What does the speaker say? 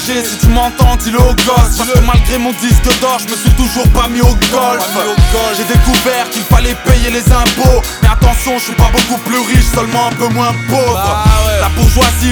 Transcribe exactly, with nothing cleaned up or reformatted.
danger, si tu m'entends, dis-le au gosse. Parce que malgré mon disque d'or, je me suis toujours pas mis au golf. J'ai découvert qu'il fallait payer les impôts. Mais attention, je suis pas beaucoup plus riche, seulement un peu moins pauvre. La bourgeoisie